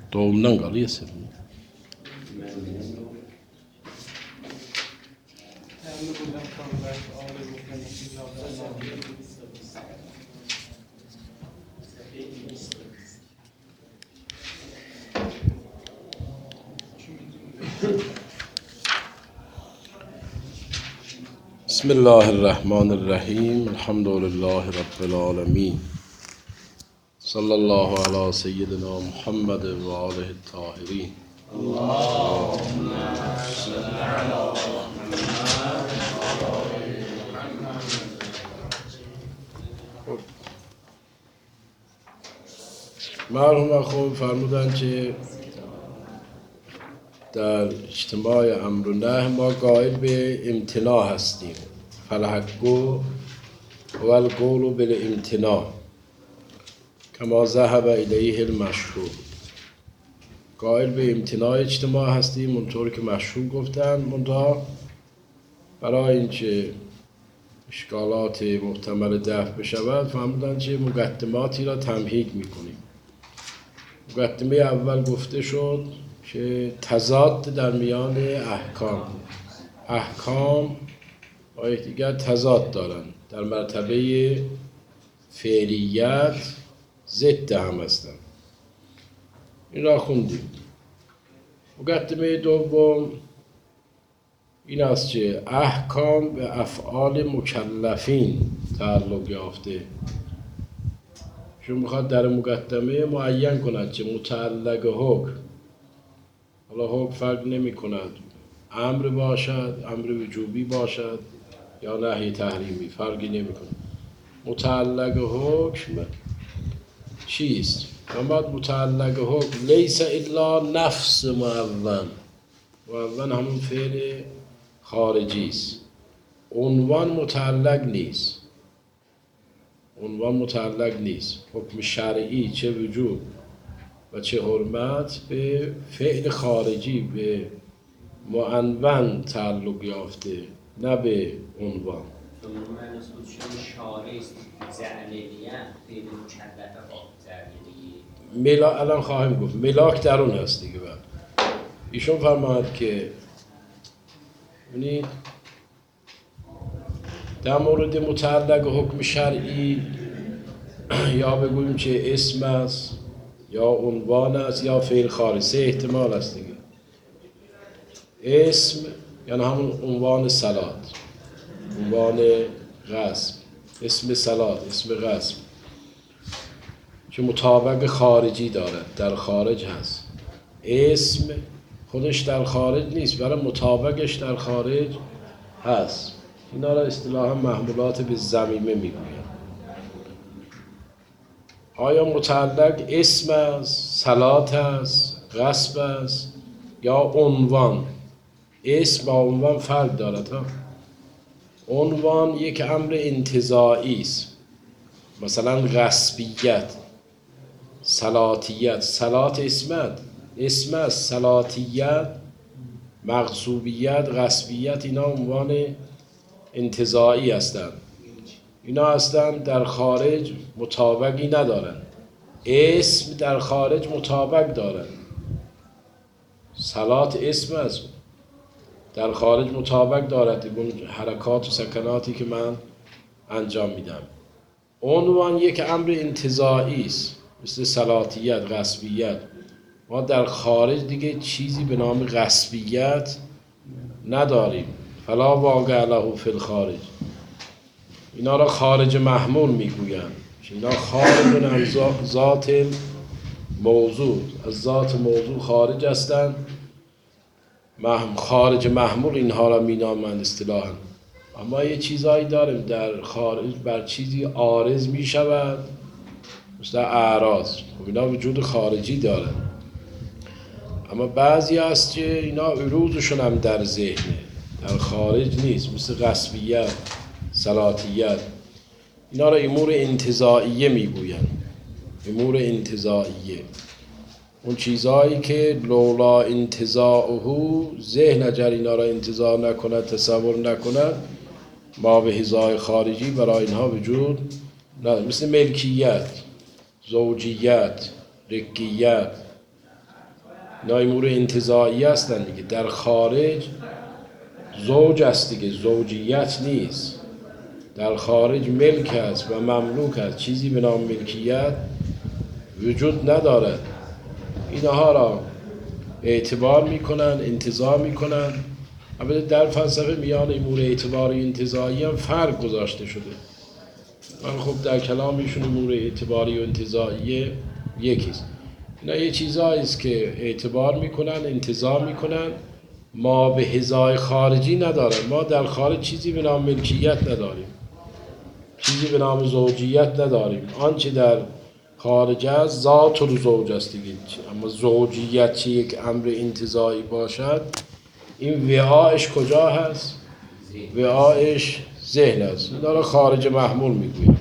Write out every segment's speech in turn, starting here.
Doğumdan kalıyor senin. بسم الله الرحمن الرحیم. الحمد لله رب العالمین. صلی الله علی سیدنا محمد و آله الطاهرین. اللهم صل علی محمد. مرحوم اخوان فرمودن که در اجتماع امر و نهی ما قائل به امتناع هستیم. فالحق و القول بالامتناع کما ذهب الیه المشهور. قائل به امتناع اجتماع هستیم اونطور که مشهور گفتن، منتها برای اینکه اشکالات محتمل دفع بشود فرمودن که مقدماتی را تمهید میکنیم. مقدمه اول گفته شد که تضاد در میان احکام با یکدیگر تضاد دارند، در مرتبه فعلیت ضد هم هستند. این را خوندیم. مقدمه دوم این است که احکام به افعال مکلفین تعلق یافته. چون میخواد در مقدمه معین کند که متعلق حکم، حالا حکم فرق نمی کند امر باشد، امر وجوبی باشد یا نهی تحریمی، فرقی نمی کند. متعلق حکم چیست؟ اما متعلق حکم لیس الا نفس معون. معون همون فعل خارجی است. عنوان متعلق نیست. عنوان متعلق نیست. حکم شرعی چه وجوب و چه حرمت به فعل خارجی، به معنون تعلق یافته، نه به عنوان. الان خواهیم گفت ملاک در اون هست دیگه. بعد ایشون فرماید که ببینید در مورد متعلق حکم شرعی یا بگوییم که اسم است یا عنوان است یا فعل خارجی، سه احتمال است دیگه. اسم یعنی همون عنوان صلات، عنوان غصب، اسم صلات، اسم غصب که مطابق خارجی دارد، در خارج هست. اسم خودش در خارج نیست ولی مطابقش در خارج هست. اینا را اصطلاحا محمولات به ضمیمه میگویند. آیا متعلق اسم است، صلات است، غصب است یا عنوان؟ اسم با عنوان فرق دارد. عنوان یک امر انتزاعی است، مثلا غصبیت، صلاتیت. صلات اسم است، صلاتیت، مغصوبیت، غصبیت، اینا عنوان انتزاعی هستند. اینا هستند در خارج مطابقی ندارند. اسم در خارج مطابق دارند. صلات اسم است، در خارج مطابق دارد اون حرکات و سکناتی که من انجام میدم. عنوان یک امر انتزاعی است، مثل صلاتیت، غصبیت. ما در خارج دیگه چیزی به نام غصبیت نداریم. فلا واقع له فی الخارج. اینا را خارج محمول میگویند. اینا خارج عن ذات موضوع، از ذات موضوع خارج هستند. خارج محمول اینها را مینامند اصطلاحاً. اما یه چیزایی داریم در خارج بر چیزی عارض میشود، مثل اعراض. اینا وجود خارجی دارن. اما بعضی هست که اینا عروضشون هم در ذهنه، در خارج نیست، مثل غصبیت، صلاتیت. اینا را امور انتزاعیه میگوین. امور انتزاعیه، اون چیزهایی که لولا انتزاعه، ذهن اگر اینا را انتزاع نکند، تصور نکند، ما به هزای خارجی برای اینها وجود نداره. مثل ملکیت، زوجیت، رقیت، اینا امور انتزاعی هستن دیگه. در خارج زوج است دیگه، زوجیت نیست. در خارج ملک است و مملوک است، چیزی به نام ملکیت وجود ندارد. اینها را اعتبار میکنن، انتزاع میکنن. البته در فلسفه میان امور اعتباری و انتزاعی هم فرق گذاشته شده، من خب در کلامشون امور اعتباری و انتزاعی یکیست. اینا یه چیزایی است که اعتبار میکنن، انتزاع میکنن، ما به هزای خارجی ندارن. ما در خارج چیزی به نام ملکیت نداریم، چیزی به نام زوجیت نداریم. آنچه در خارج است ذات و زوج است دیگه. اما زوجیت چه یک امر انتزاعی باشد، این وعایش کجا هست؟ وعایش ذهن است. این داره خارج محمول میگوید.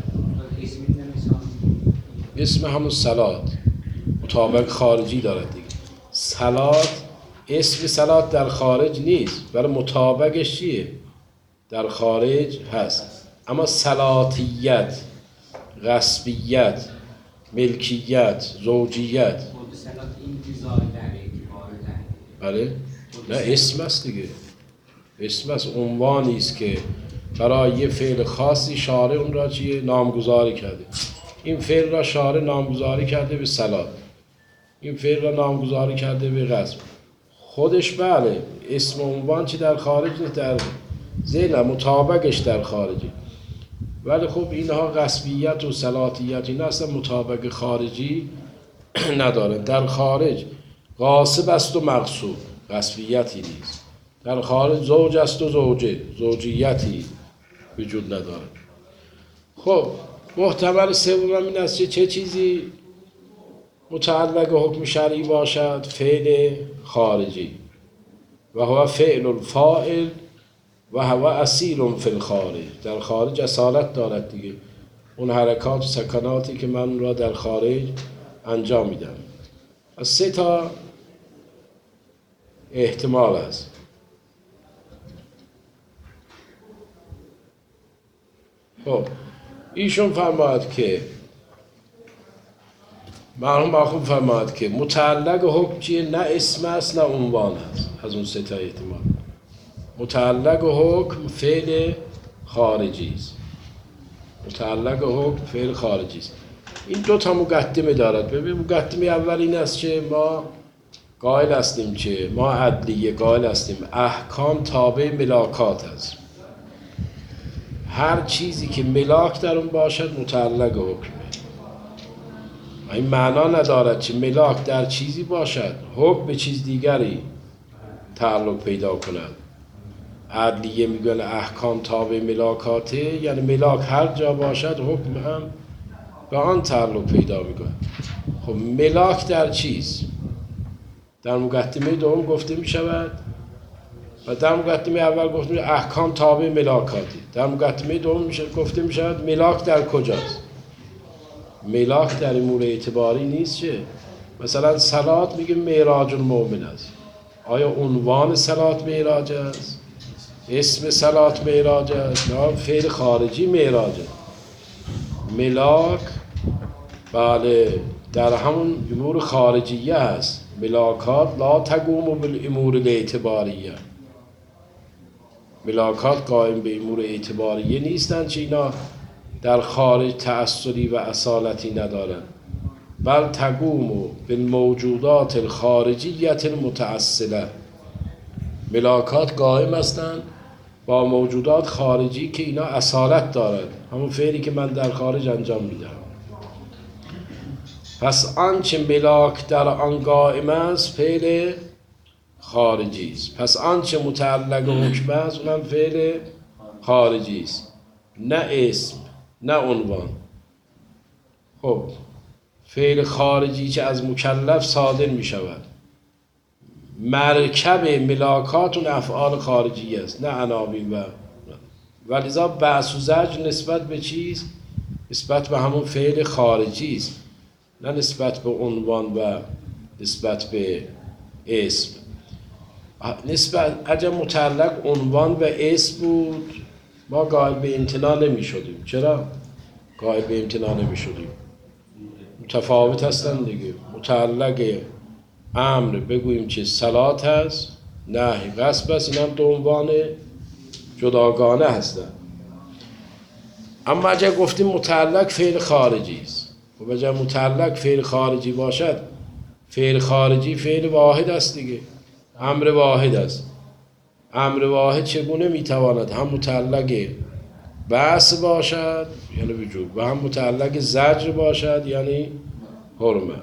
اسم همون صلات مطابق خارجی دارد دیگه. صلات، اسم صلات در خارج نیست، برای مطابقش چیه؟ در خارج هست. اما صلاتیت، غصبیت، ملکیت، زوجیت، بله؟ نه اسم است دیگه. اسم است، عنوانی است که برای یه فعل خاصی شارع اون را چیه؟ نامگذاری کرده. این فعل را شارع نامگذاری کرده به صلات، این فعل را نامگذاری کرده به غصب. خودش بله اسم عنوان چی در خارج نیست، در ذهن مطابقش در خارجی. ولی خب اینها غصبیت و صلاتیت اینا اصلا مطابق خارجی ندارن. در خارج غاصب است و مغصوب، غصبیتی نیست. در خارج زوج است و زوجه، زوجیتی وجود نداره. خب محتمل سوم این است چه چیزی متعلق حکم شرعی باشد؟ فعل خارجی. و هو فعل الفاعل و هو اصیل فی الخارج. در خارج اصالت دارد دیگه. اون حرکات و سکناتی که من را در خارج انجام میدم. از 3 تا احتمال است. خب ایشون فرماید که مرحوم آخوند فرماید که متعلق حکم چیه؟ نه اسم است نه عنوان است. از اون 3 تا احتمال متعلق حکم فعل خارجی است. متعلق حکم فعل خارجی است. این 2 تا مقدمه دارد. ببین مقدمه اول این است که ما قائل هستیم که ما عدلیه قائل هستیم احکام تابع ملاکات است. هر چیزی که ملاک در اون باشد متعلق حکمه. این معنا ندارد که ملاک در چیزی باشد حکم به چیز دیگری تعلق پیدا کند. عدلیه میگن احکام تابع ملاکاته، یعنی ملاک هر جا باشد حکم هم به آن تعلق پیدا میکنه. خب ملاک در چیز در مقدمه دوم گفته میشود و در مقدمه اول گفته میشه احکام تابع ملاکاتی. در مقدمه دوم گفته میشود ملاک در کجاست؟ ملاک در امور اعتباری نیست. چه؟ مثلا صلات میگه معراج المؤمن است. آیا عنوان صلات معراج است؟ اسم صلات معراج است؟ نه، فعل خارجی معراج است. ملاک بله در همون امور خارجیه است. ملاکات لا تقوم بالامور الاعتباریه. ملاکات قائم به امور اعتباریه نیستند چه اینا در خارج تأثری و اصالتی ندارند، بل تقوم بالموجودات الخارجیت المتأصله. ملاکات قائم هستند با موجودات خارجی که اینا اصالت دارند، همون فعلی که من در خارج انجام میدم. پس آنچه ملاک در آن قائم است فعل خارجی است. پس آنچه متعلق حکم است اونم فعل خارجی است، نه اسم نه عنوان. خب فعل خارجی که از مکلف صادر می شود مرکب ملاکات و افعال خارجی است، نه عناوین. و لذا بحث و زجر نسبت به چیز؟ نسبت به همون فعل خارجی است، نه نسبت به عنوان و نسبت به اسم. نسبت اگر متعلق عنوان و اسم بود ما قائل به امتناع نمی شدیم. چرا؟ قائل به امتناع نمی شدیم، متفاوت هستن دیگه. متعلق امر بگوییم که صلات هست، نهی غصب است. این هم دو عنوان جداگانه هستن. اما اگر گفتیم متعلق فعل خارجی است، و اگر متعلق فعل خارجی باشد، فعل خارجی فعل واحد است دیگه، امر واحد است. امر واحد چگونه میتواند هم متعلق بعث باشد یعنی وجوب و هم متعلق زجر باشد یعنی حرمت.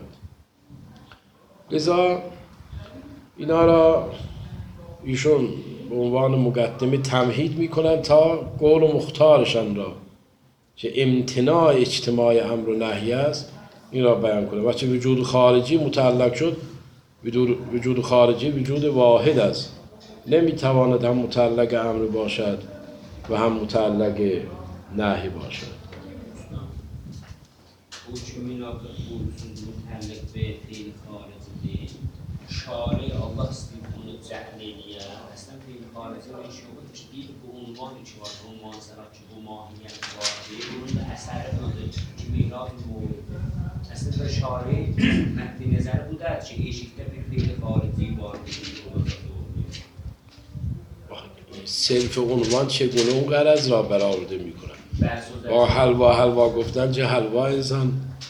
لذا اینا را ایشون به عنوان مقدمه تمهید میکنن تا قول و مختارشان را که امتناع اجتماع امر و نهی است این را بیان کنه. وقتی وجود خارجی متعلق شد، وجود خارجی وجود واحد است، نمیتواند هم متعلق امر باشد و هم متعلق نهی باشد. او چون متعلق به فعل خارجی شارع الله استیفون جعلیه اصلا فعل خارجی را شما تشبیه به عنوان چهار عنوان سرات که به ماهیت واقعی اون به اثر بوده که میراد مورد اصلا شارع مد نظر بوده که ایشیکته به فعل خارجی وارد صرف عنوان چگونه اون غرض را برآورده میکنن. با حلوا گفتن چه حلوا انسان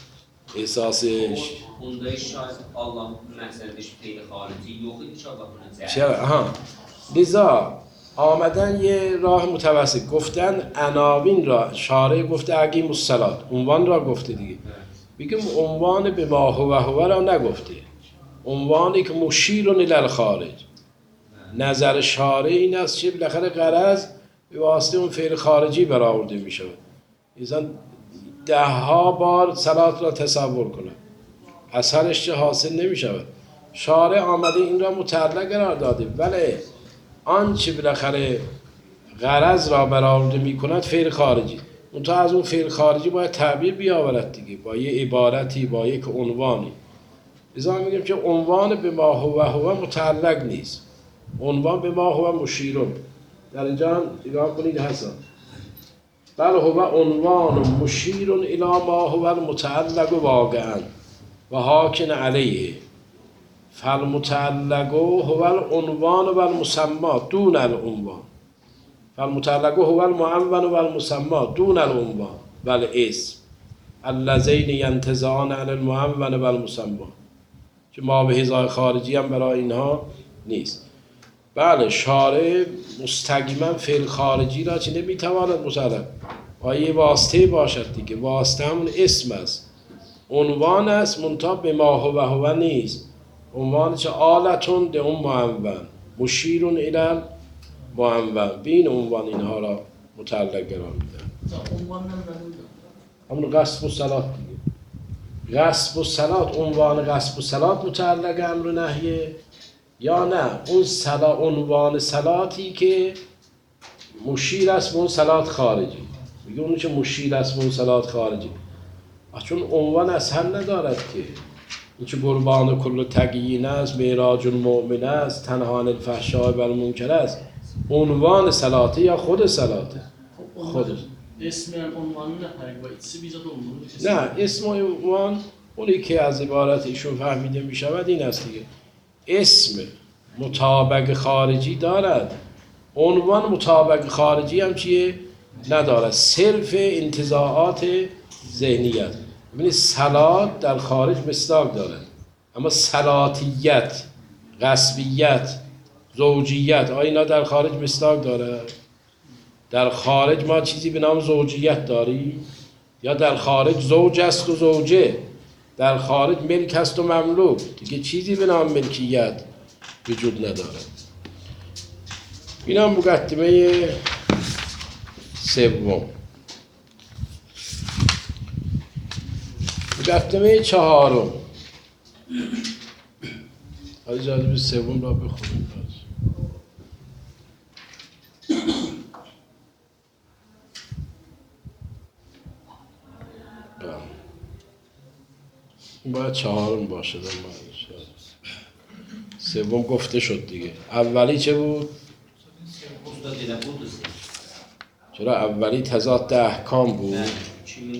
احساسش اونده شاید الله مقصدش فعل خارجی یوخی که الله چرا؟ لذا آمدن یه راه متوسط گفتن عناوین را شارع گفته اقیم الصلاة عنوان را گفته دیگه، بگیم عنوان به ما هو را نگفته، عنوانی که مشیر الی الخارج. نظر شارع این است که بالاخره غرض به واسطه اون فعل خارجی برآورده می شود. انسان 10 بار صلات را تصور کنه اثرش چه حاصل نمی شود. شارع آمده این را متعلق قرار داده، ولی آنچه بالاخره غرض را برآورده می کند فعل خارجی. منتها از اون فعل خارجی باید تعبیر بیاورد دیگه، با یه عبارتی، با یک عنوانی. لذا میگیم که عنوان به ما هو متعلق نیست، عنوان به ما هو مشیرون. در اینجا نگاه کنید حسن، بل هو عنوان مشیرون الی ما هو المتعلق واقعا و حاکن علیه، فالمتعلق هو العنوان و المسمى دون العنوان، فالمتعلق هو المعنون و المسمى دون العنوان و الاسم اللذین ینتزعان علی المعنون و المسمى، که ما به هزار خارجی هم برای اینها نیست. بله شارع مستقیما فعل خارجی را چه نمیتواند متعلق با یه واسطه باشد دیگه، واسطه همون اسم است، عنوان است، منتها به ما هو نیست. عنوان چه آلتون ده اون معنون مشیرون الی معنون، به این عنوان اینها را متعلق قرار میدن. همون غصب و صلات دیگه، غصب و صلات عنوان غصب و صلات متعلق امر و نهیه یا نه اون عنوان صلاتی که مشیر است به اون صلات خارجی، میگه اونو که مشیر است به اون صلات خارجی. چون عنوان اصلا ندارد که این که قربان کل تقیین است، معراج المؤمن است، تنهان الفحشاء و المنکر است، عنوان صلاته یا خود صلاته؟ خود اسم عنوان نه و اسم بیزاد عنوان نه، اسم عنوان اونی که از عبارت ایشون فهمیده می شود این است دیگه، اسم مطابق خارجی دارد، عنوان مطابق خارجی هم چیه؟ ندارد، صرف انتزاعات ذهنیت. ببینید صلات در خارج مصداق دارد، اما صلاتیت، غصبیت، زوجیت آیا اینا در خارج مصداق دارد؟ در خارج ما چیزی به نام زوجیت داریم؟ یا در خارج زوج است و زوجه، در خارج ملک است و مملوک، دیگه چیزی به نام ملکیت وجود ندارد. این هم مقدمه سوم. مقدمه چهارم، حالا جالب سوم را بخونیم. این باید چهارم باشه، سوم گفته شد دیگه. اولی چه بود؟ چرا اولی تضاد احکام بود،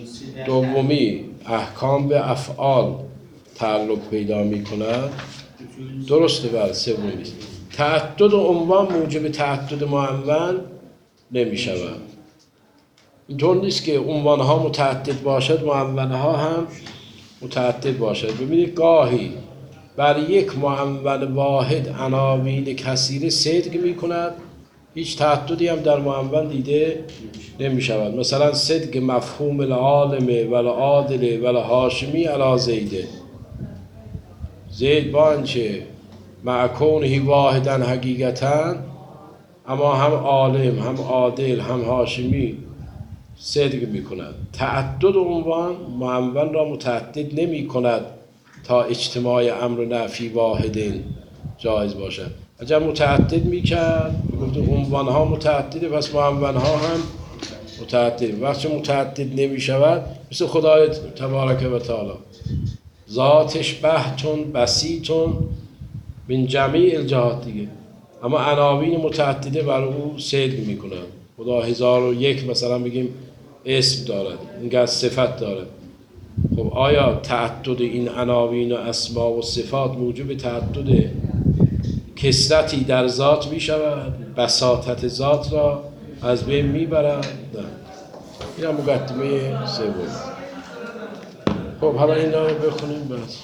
دومی احکام به افعال تعلق پیدا می کند، درسته بله سومی نیست. تعدد عنوان موجب تعدد معول نمیشود. اینطور نیست که عنوانها متعدد باشد معولها هم متعدد باشد. ببینید گاهی بر یک معول واحد عناوین کثیره صدق می کند، هیچ تعددی هم در معول دیده نمی شود. مثلا صدق مفهوم العالم و العادل و الهاشمی علی زیده، زید با آنچه مع کونه واحدا حقیقتا، اما هم عالم هم عادل هم هاشمی صدق می کند. تعدد عنوان معول را متعدد نمی کند تا اجتماع امر و نفی واحدین جایز باشد. اگر متعدد می کرد عنوان ها متعدده، پس معول ها هم متعدد. وقتی متعدد نمی شود مثل خدای تبارک و تعالی ذاتش بحتون بسیطون من جمیع الجهات دیگه، اما عناوین متعدده بر او صدق می کنند. خدا 1001 مثلا بگیم اسم دارد، اینقدر صفت دارد. خب آیا تعدد این عناوین و اسما و صفات موجب تعدد کثرتی در ذات می شود؟ بساطت ذات را از بین می برد؟ نه. این هم مقدمه سوم. خب حالا اینا رو بخونیم بس.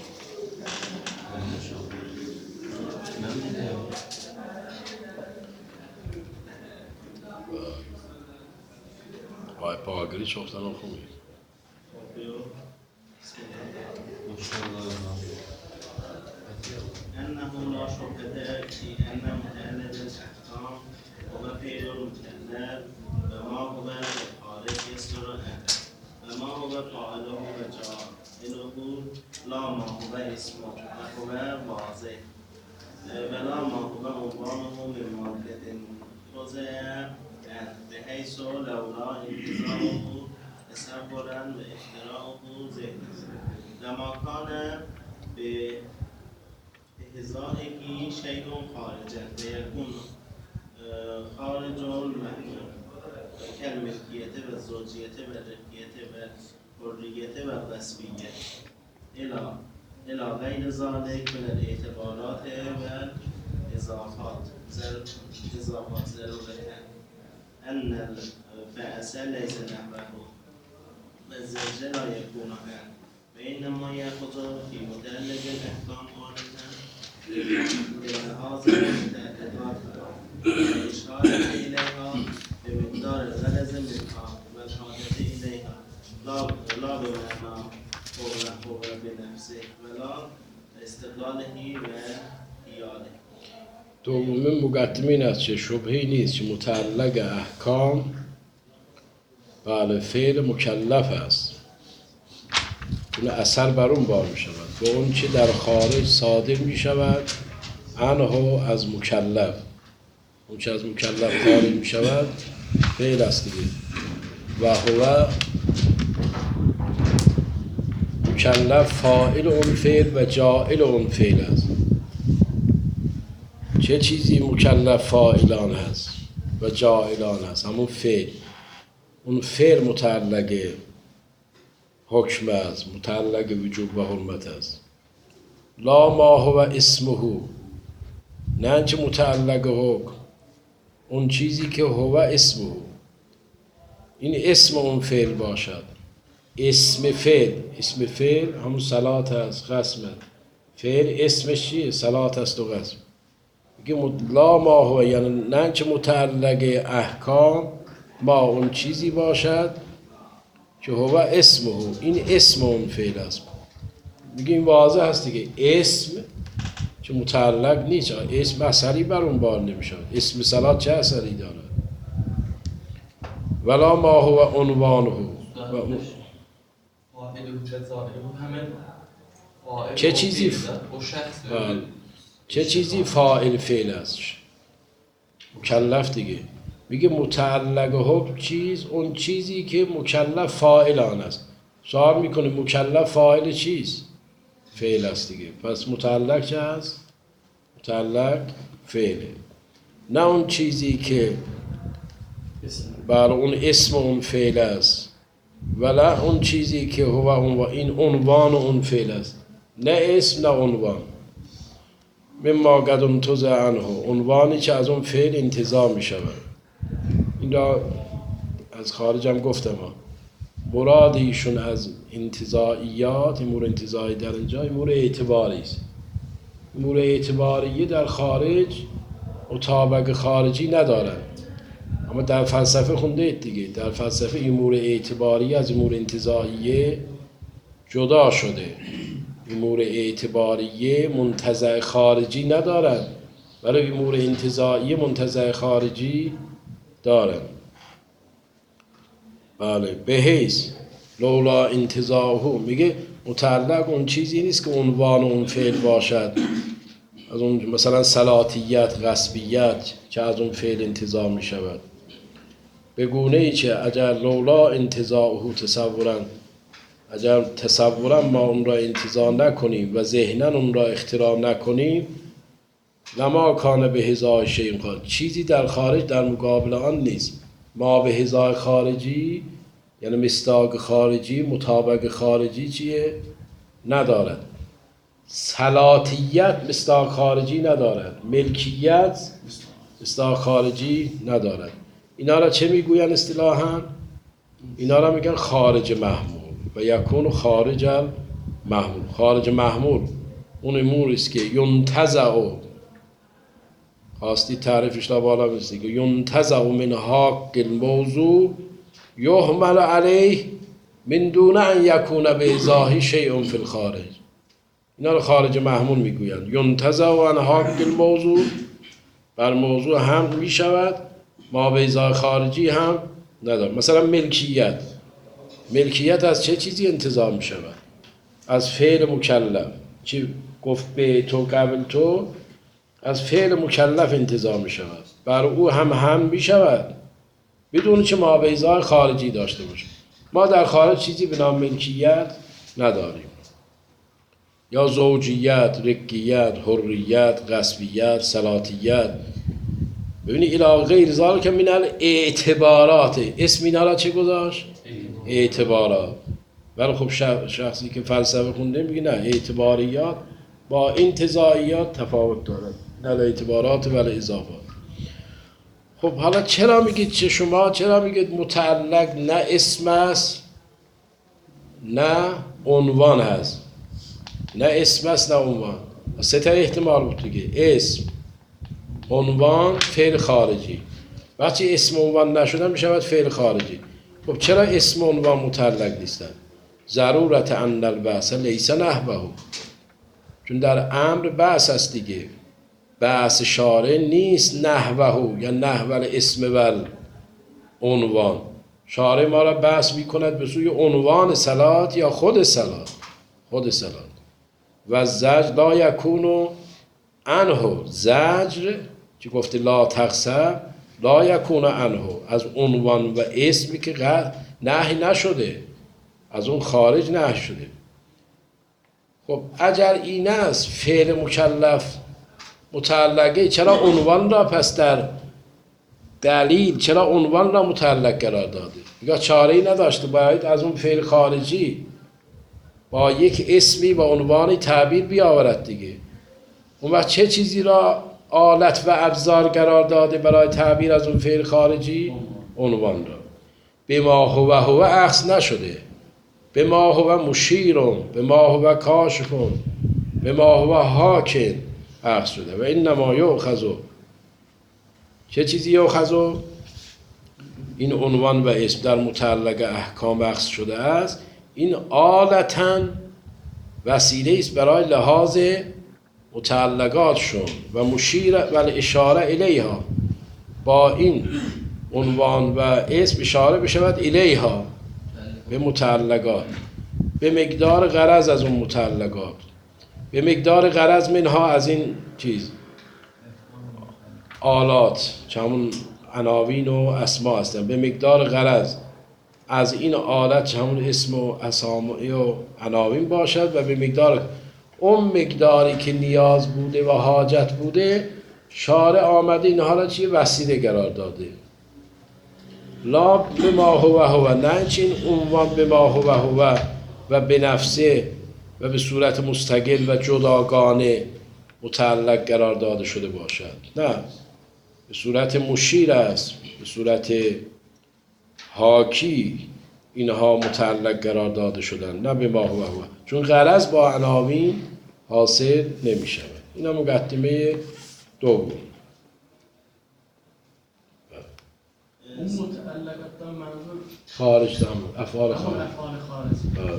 وای پاگری شفتن رو خوبی. أنه لا شبهة في أن متعلق الأحكام هو فعل المكلف وما هو الخارج يسر وما هو فاعله وجاعله لا ما هو اسمه وهو واضح ولا ما هو عنوانه من مادة وضع بحيث لولا انتظامه تصورا واختراعه ذهنا لما كان بإحضائه شيء خارجا فيكون خارج المحمول كالملكية والزوجية والرقية والحرية والغصبية إلى غير ذلك من الاعتبارات والإضافات ضرورة أن الفاعل ليس نحوه والزوج لا يكون عنه وإنما يأخذ في متعلق الأحكام عادة لهذا المتعلقات والإشارة إليها بمقدار الغرض منها والحاجة إليها لا بمعنى هو بنفسه ولا استقلاله وحياله. دومین مقدمه این است که شبهه‌ای نیست که متعلق احکام بله فعل مکلف است، اون اثر بر اون بار می شود و اون چه در خارج صادر می شود عنه از مکلف، اون چه از مکلف خارج می شود فعل است دیگه. و هو مکلف فاعل اون فعل و جاعل اون فعل است. چه چیزی مکلف فاعلان هست و جاعلان هست؟ همون فعل. اون فعل متعلق حکم است، متعلق وجوب و حرمت است. لا ما هو اسمه، نه چه متعلق حکم، اون چیزی که هو اسمه، این اسم اون فعل باشد. اسم فعل همون صلات است، قسم. فعل اسمش چیه؟ صلات است و قسم. لا ما هو یعنی نه چه متعلق احکام ما اون چیزی باشد که هو اسمه، این اسم اون فعل است. میگه این واضح هست دیگه، اسم که متعلق نیست، اسم اثری بر اون بار نمیشه. اسم صلات چه اثری داره؟ ولا ما هو عنوانه، چه چیزی چه چیزی فاعل فعل است؟ مکلف دیگه. میگه متعلق حکم چیز، اون چیزی که مکلف فاعل آن است. سوال میکنه مکلف فاعل چیز؟ فعل است دیگه. پس متعلق چه است؟ متعلق فعله، نه اون چیزی که بر اون اسم اون فعل است، ولی اون چیزی که هو این عنوان اون فعل است، نه اسم نه عنوان. مما قد انتزع عنه، عنوانی که از اون فعل انتزاع می شود. این را از خارج هم گفتم مراد ایشون از انتزاعیات، امور انتزاعی در اینجا امور اعتباری است. امور اعتباری در خارج مطابق خارجی ندارن، اما در فلسفه خونده اید دیگه، در فلسفه امور اعتباری از امور انتزاعی جدا شده. امور اعتباری منتزع خارجی ندارن، ولی امور انتزاعی منتزع خارجی دارن. بله، به حیث لولا انتزاعه، میگه متعلق اون چیزی نیست که عنوان اون فعل باشد، از اون مثلا صلاتیت، غصبیت که از اون فعل انتزاع می شود. به گونه ای که اگر لولا انتزاعه تصورا، اگر تصورا ما اون را انتزاع نکنیم و ذهنا اون را اختراع نکنیم، لما کان به هزای شیء قال، چیزی در خارج در مقابل آن نیست. ما به هزای خارجی یعنی مصداق خارجی، مطابق خارجی چیه؟ ندارد. صلاتیت مصداق خارجی ندارد، ملکیت مصداق خارجی ندارد. اینا را چه میگوین اصطلاحاً؟ اینا را میگن خارج محمول و یکون خارج محمول. خارج محمول اون اموری است که ینتزع، خواستی تعریفش را بالا بسید که ینتزع من حق الموضوع یحمل علیه من دون ان یکون به ازاحی شیء فی الخارج. اینا رو خارج محمول میگویند. ینتزع عن حق الموضوع، بر موضوع هم میشود، ما به ازاحی خارجی هم نداره. مثلا ملکیت، ملکیت از چه چیزی انتزاع میشود؟ از فعل مکلف. چی گفت به تو قبل تو؟ از فعل مکلف انتزاع میشود، بر او هم میشود بدون که ما به ازاحی خارجی داشته باشه. ما در خارج چیزی به نام ملکیت نداریم، یا زوجیت، رقیت، حریت، غصبیت، صلاتیت. ببینید الی غیر ذلک من الاعتبارات، اسم اینا را چه گذاشت؟ اعتبارات. ولی خب شخصی که فلسفه خونده میگه نه، اعتباریات با انتزاعیات تفاوت دارد، نه اعتبارات ولی اضافات. خب حالا چرا میگید چه شما چرا میگید متعلق نه اسم است نه عنوان هست؟ نه اسم است نه عنوان. سه تا احتمال بود دیگه، اسم، عنوان، فعل خارجی. وقتی اسم عنوان نشدن میشود فعل خارجی. خب چرا اسم عنوان متعلق نیستن؟ ضرورت ان البعث لیس نحوه، چون در امر بعث است دیگه. بعث شارع نیست نحوه، یا نحو الاسم و عنوان. شارع ما را بعث میکند به سوی عنوان صلات یا خود صلات، خود صلات. و زجر لا یکون عنه، زجر که گفته لا تخسب، لا یکون عنه، از عنوان و اسمی که نهی نشده، از اون خارج نهی شده. خب اگر این است فعل مکلف متعلقه، چرا عنوان را پس در دلیل چرا عنوان را متعلق قرار داده؟ یا چاره‌ای نداشته، باید از اون فعل خارجی با یک اسمی و عنوانی تعبیر بیاورد دیگه. اون وقت چه چیزی را آلت و ابزار قرار داده برای تعبیر از اون فعل خارجی؟ عنوان را. بما هو عکس نشده، بما هو مشیرون، بما هو کاشفون، بما هو حاکم عکس شده. و انما یؤخذ، چه چیزی یؤخذ؟ این عنوان و اسم در متعلق احکام عکس شده است. این آلتاً وسیله است برای لحاظ متعلقاتشون و مشیر و اشاره الیها. با این عنوان و اسم اشاره بشود الیها، به متعلقات، به مقدار غرض از اون متعلقات، به مقدار غرض منها از این چیز آلات، چون عناوین و اسما هستن، به مقدار غرض از این آلت همون اسم و اسامی و عناوین باشد، و به مقدار اون مقداری که نیاز بوده و حاجت بوده شارع آمده اینها را چیه؟ وسیله قرار داده. لا بما هو، نه چین عنوان بما هو و به نفسه و به صورت مستقل و جداگانه متعلق قرار داده شده باشد، نه، به صورت مشیر است، به صورت حاکی اینها متعلق قرار داده شدن، نه به ما هو. چون غرض با عناوین حاصل نمی شود. این مقدمه دوم. اون متعلقات دا منظور خارج هم افعال همون خارج. افعال خارجی.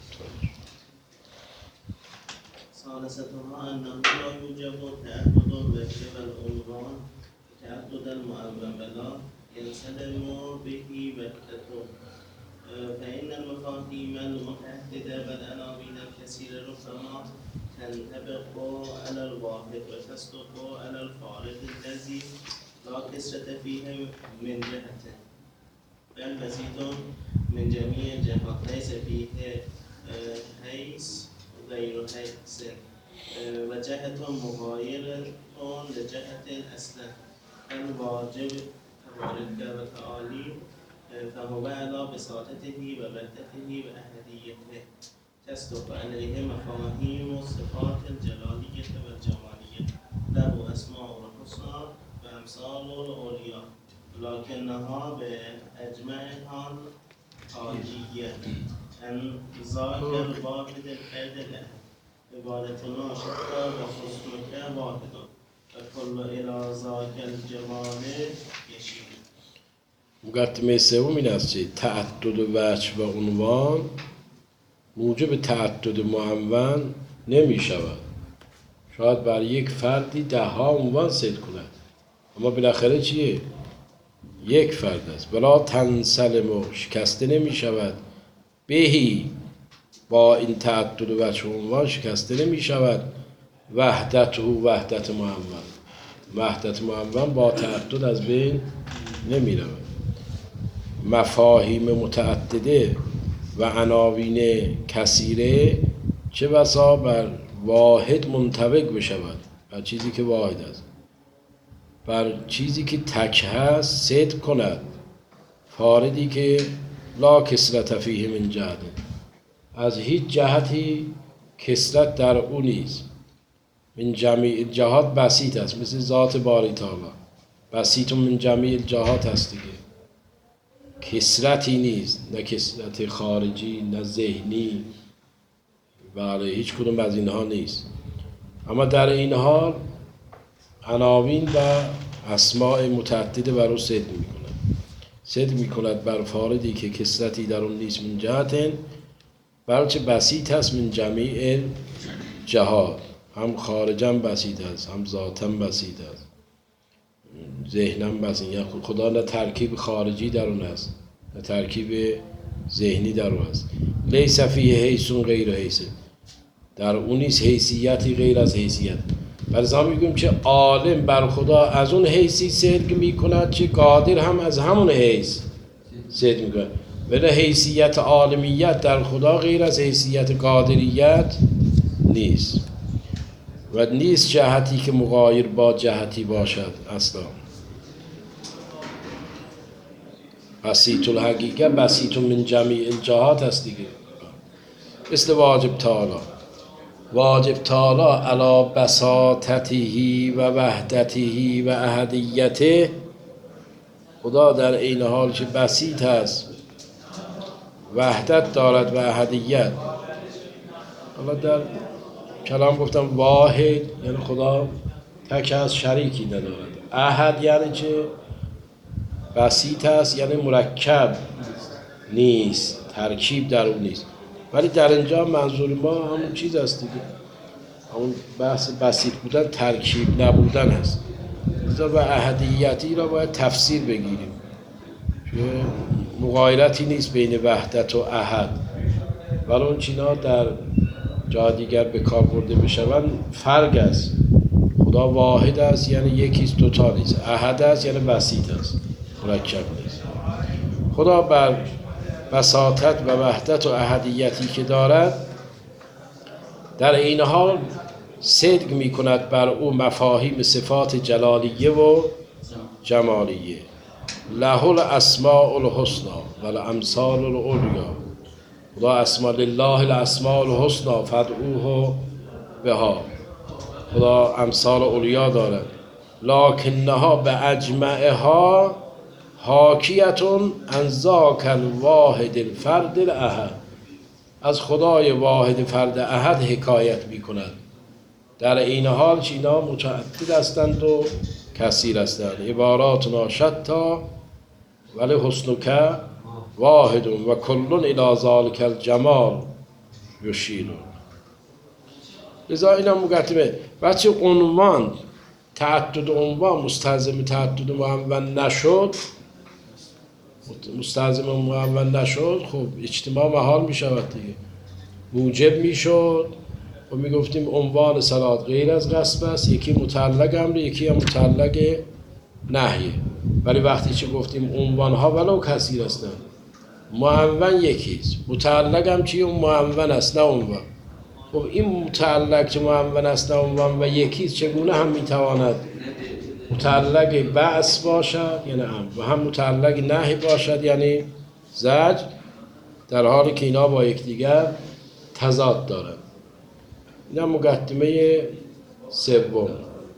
ثالثتها أنه لا يوجب تعدد الذكر والعنوان تعدد المعول لا ينسلم به وحدته، فإن المفاهيم المتعددة والعناوين الكثيرة ربما تنطبق على الواحد وتصدق على الفارق الذي لا كثرة فيه من جهته، بل بسيط من جميع الجهات، ليس فيه حيث غير حيث وجهة مغايرة لجهة الأصل، الواجب تبارك وتعالى فهو على بساطته ووحدته وأحديته تصدق عليه مفاهيم الصفات الجلالية والجمالية، له أسماء الحسنى وأمثال العليا، لكنها بأجمعها حاجية أن ذاك الواحد الفرد له عبادتنا شتى وحسنك واحد وكل إلى ذاك الجمال يشير. مقدمه سوم این است که تعدد وجه و عنوان موجب تعدد معنون نمی شود. شاید بر یک فردی 10 عنوان صدق کند، اما بالاخره چیه؟ یک فرد است. بلا تنسلم و شکسته نمی شود بهی، با این تعدد وجه و عنوان شکسته نمی شود وحدت و وحدت معنون. وحدت معنون با تعدد از بین نمی رود. مفاهیم متعدده و عناوین کثیره چه بسا بر واحد منطبق بشود، بر چیزی که واحد است، بر چیزی که تک هست صدق کند، فاردی که لا کثرت فیه من جهت، از هیچ جهتی کثرت در او نیست، من جمیع جهات بسیط است، مثل ذات باری تعالی بسیط من جمیع جهات است دیگه، کثرتی نیست، نه کثرت خارجی نه ذهنی، بله هیچ کدوم از اینها نیست. اما در این حال عناوین و اسماء متعدده بر او صدق می‌کند، صدق می‌کند بر فاردی که کثرتی در اون نیست من جهت، بلکه بسیط است من جمیع جهات، هم خارجاً بسیط است، هم ذاتاً بسیط است، ذهناً بسیط، یعنی خدا نه ترکیب خارجی در اون است نه ترکیب ذهنی در اون است. لیس فیه حیث غیر حیث، در اون نیست حیثیتی غیر از حیثیت. برای میگم که عالم بر خدا از اون حیثی صدق میکند که قادر هم از همون حیث صدق میکند، ولی حیثیت عالمیت در خدا غیر از حیثیت قادریت نیست و نیست جهتی که مغایر با جهتی باشد اصلا. بسیط الحقیقه بسیط من جمیع الجهات است دیگه، مثل واجب تعالی. واجب تعالی علی بساطته و وحدته و احدیته، خدا در این حال که بسیط است، وحدت دارد و احدیت. حالا در کلام گفتم واحد یعنی خدا تک از شریکی ندارد، احد یعنی که بسیط است یعنی مرکب نیست، ترکیب در اون نیست. ولی در اینجا منظور ما همون چیز است دیگه، همون بحث بسیط بودن ترکیب نبودن است. لذا و احدیتی را باید تفسیر بگیریم که مغایرتی نیست بین وحدت و احد، ولی اون چینا در جا دیگر به کار برده بشوند فرق است. خدا واحد است یعنی یکیست، دوتا نیست. احد است یعنی بسیط است، مرکب نیست. خدا بر بساطت و وحدت و احدیتی که دارد در این حال صدق می کند بر او مفاهیم صفات جلالیه و جمالیه. له الاسماء الحسنى و الامثال العلیا. خدا اسماء لله الاسماء الحسنى فادعوه بها. خدا امثال اولیا داره. لکنها به اجمعها حاکیتون عن ذاک الواحد الفرد الاحد. از خدای واحد فرد احد حکایت می کند. در این حال که اینا متعدد هستند و کثیر هستند. عباراتنا شتا ولی حسنک واحد و کل الی ذالک الجمال یشیرون. لذا اینا مقدمه. بچه عنوان تعدد عنوان مستلزم تعدد معون نشد، مستلزم معون نشد، خب اجتماع محال می شود دیگه، موجب می شد و می گفتیم عنوان صلات غیر از قصب است، یکی متعلق امر، یکی هم متعلق نهیه. ولی وقتی چه گفتیم عنوان ها ولو کثیر هستند، معون یکیست، متعلق هم چیه؟ اون معون است نه عنوان. خب این متعلق که معون است نه عنوان و یکیست، چگونه هم میتواند متعلق بعث باشد یعنی امر و هم متعلق نهی باشد یعنی زجر، در حالی که اینا با یکدیگر تضاد دارند. اینا مقدمه سوم.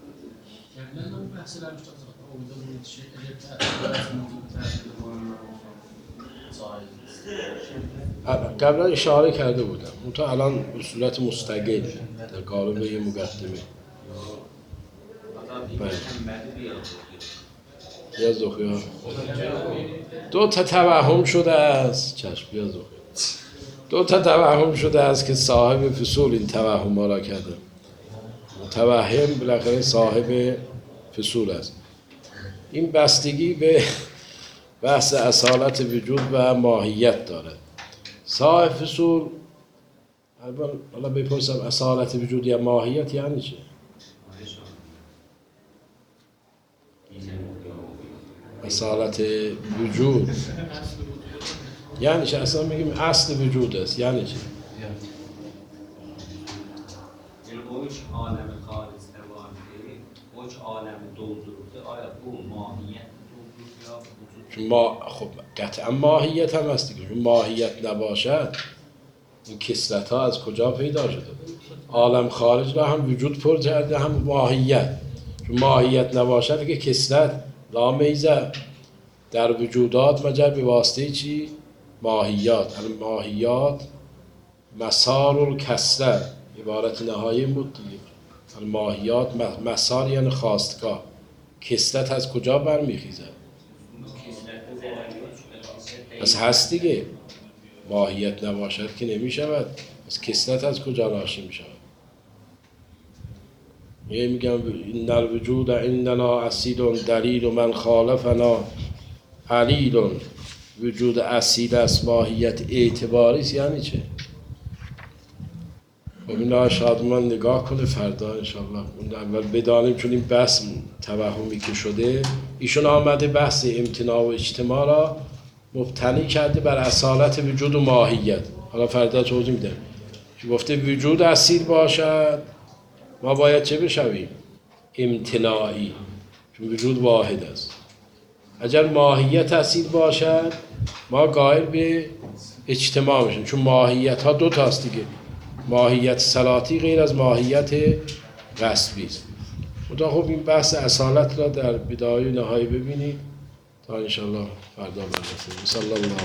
قبلا اشاره کرده بودم، اون تا الان به صورت مستقل در قالب یه مقدمه. بیا زخیا دو تا توهم شده است. چشم بیا زخیا. دو تا توهم شده است که صاحب فصول این توهم ها را کرده. متوهم بالاخره صاحب فصول است. این بستگی به بحث اصالت وجود و ماهیت داره. صاحب فصول حالا بپرسم اصالت وجود یا ماهیت یعنی چه؟ اصالت وجود یعنی چه؟ اصلا میگیم اصل وجود است یعنی چه؟ یعنی اوش عالم خارج توانده، اوش عالم دوزرده، آیا او ماهیت دوزرده یا وجود؟ چون ما خب قطعا ماهیت هم هست دیگه. چون ماهیت نباشد این کثرت ها از کجا پیدا شده؟ عالم خارج را هم وجود پر کرده هم ماهیت. چون ماهیت نباشد که کثرت لا میزه در وجودات مجر به واسطه چی؟ ماهیات. الماهیات مسار الکثرت عبارت نهایی بود دیگه. الماهیات مسار یعنی خواستگاه. کثرت از کجا برمیخیزه؟ پس هست دیگه. ماهیت نباشد که نمی شود. پس کثرت از کجا ناشی می شود؟ میگم این الوجود عندنا اصیل دلیل و من خالفنا علیل. وجود اصیل است، ماهیت اعتباری است یعنی چه؟ خب اینا شادمان نگاه کنه فردا انشالله اون اول بدانیم. چون این بحث توهمی که شده، ایشون آمده بحث امتناع و اجتماع را مبتنی کرده بر اصالت وجود و ماهیت. حالا فردا توضیح میدم که گفته وجود اصیل باشد ما باید چه بشویم؟ امتناعی، چون وجود واحد است. اگر ماهیت اصیل باشد ما قائل به اجتماع میشیم، چون ماهیت ها دو تاست دیگه. ماهیت صلاتی غیر از ماهیت غصبی است. خدا خوب این بحث اصالت را در بدایه و نهایی ببینید تا انشالله فردا برسیم. صلی الله